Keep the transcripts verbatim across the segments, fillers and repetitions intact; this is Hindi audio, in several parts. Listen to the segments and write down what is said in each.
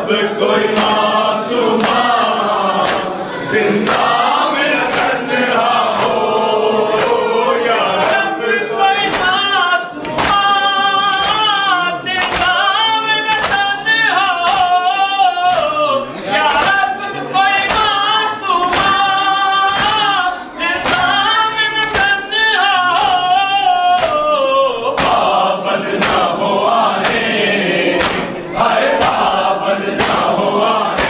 कोई मासूमा जिंदा मेरा तन्हा हो, या रब कोई मासूमा जिंदा मेरा तन्हा हो, या रब कोई मासूमा जिंदा मेरा तन्हा हो। पाबंद ना हो आए, हाय पाबंद ना हो आए,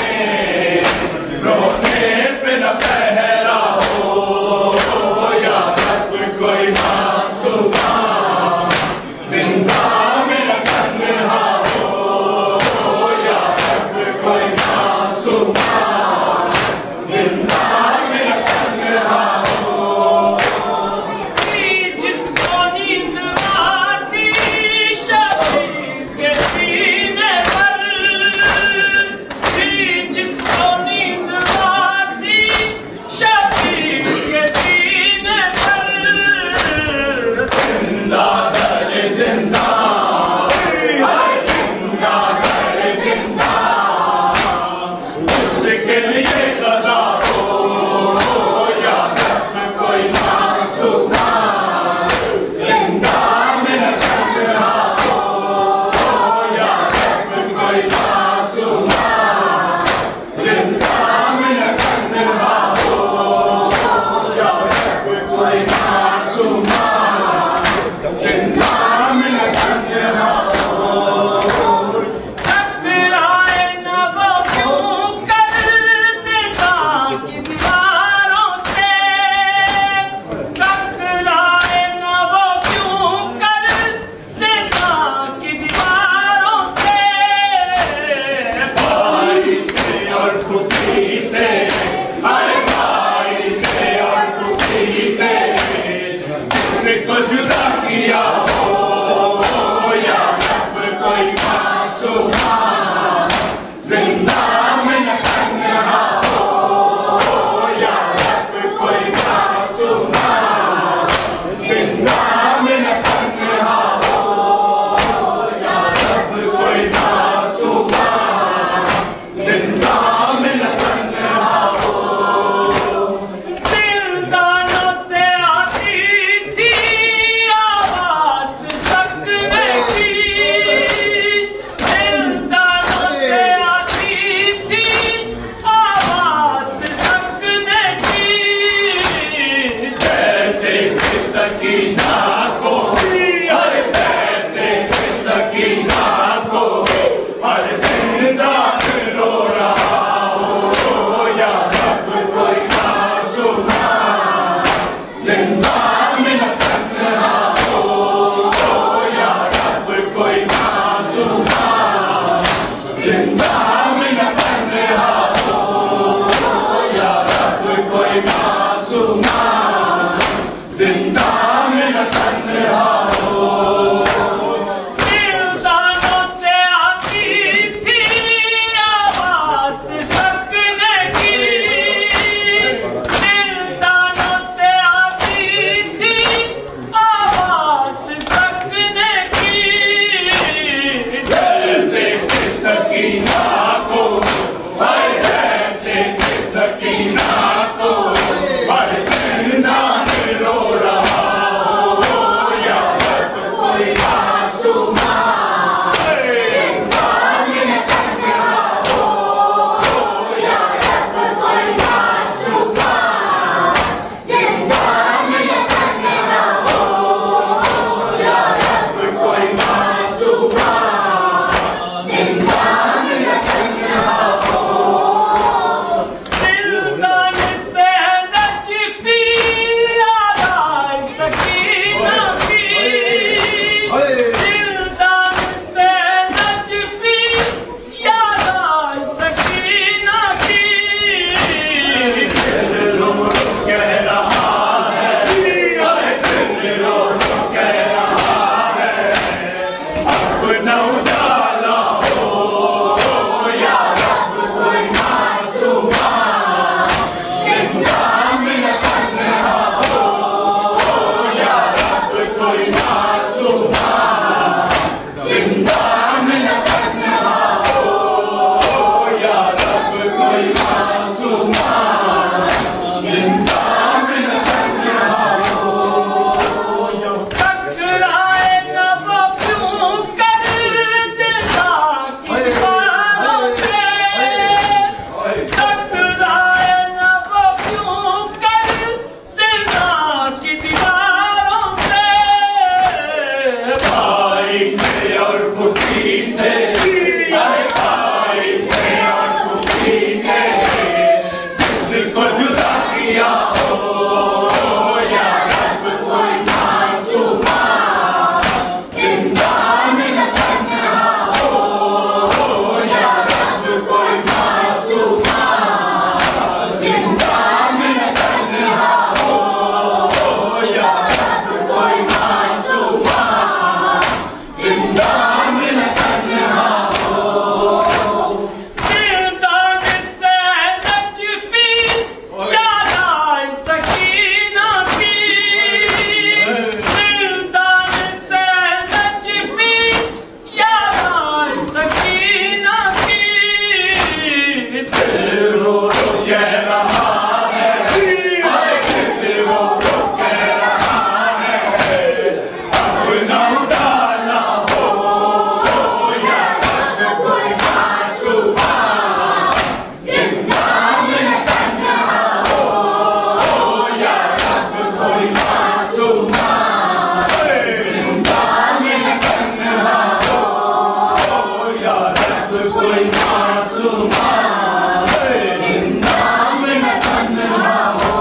मासूमा जिंदा में न तन्हा हो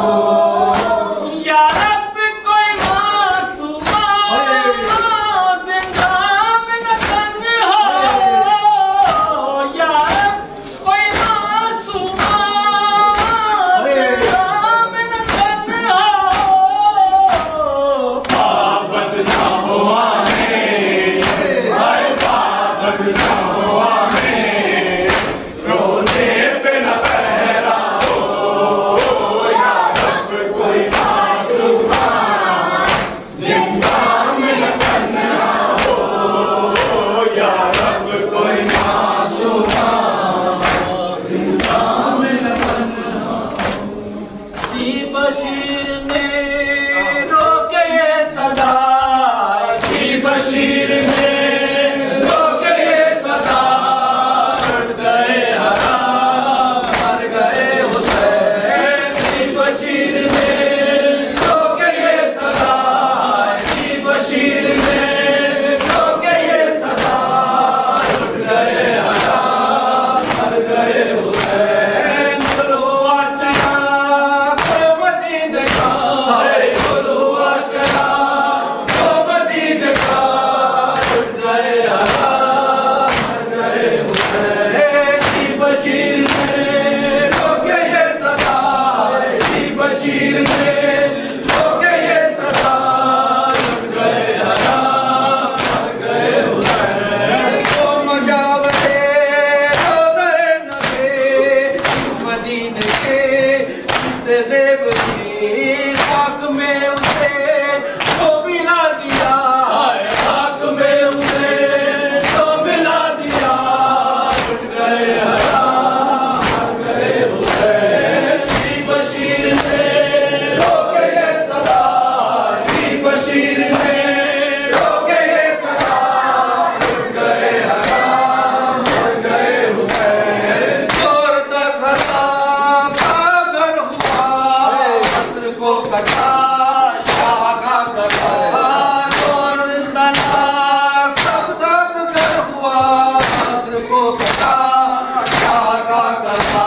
या रब कोई मासूमा जिंदा में न तन्हा हो या रब कोई मासूमा जिंदा में न तन्हा हो पाबंद ना हो हमें हाय पाबंद ना हो हमें रोने पे न पहरा हो या रब कोई मासूमा जिंदा में न तन्हा हो या रब कोई मासूमा जिंदा में न तन्हा हो जी बशीर ने रोके ये सदा जी बशीर ने रोके ये सदा लुट गए हरा मर गए हुसैन जी बशीर ने रोके ये सदा जी बशीर ने रोके ये सदा लुट गए हरा मर गए हुसैन गुल हुआ चला तो मदीने का है गुल हुआ चला तो मदीने का लुट गए हरा मर गए हुसैन जी बशीर ने रोके ये सदा जी बशीर ने रोके ये सदा लुट गए हरा मर गए हुसैन तो मजावरे रोज़े नबी इस मदीने के से ज़ेब थी खाक में उसे तो मिला दिया खाक में उसे तो मिला दिया लुट गए हरा मर गए हुसैन जी बशीर ने रोके ये सदा जी बशीर ने रोके ये सदा लुट गए हरा मर गए हुसैन जोर दर्रा पागल हुआ असर को कटा शाह का कटा जोर तना सब सब कर हुआ असर को कटा शाह का कटा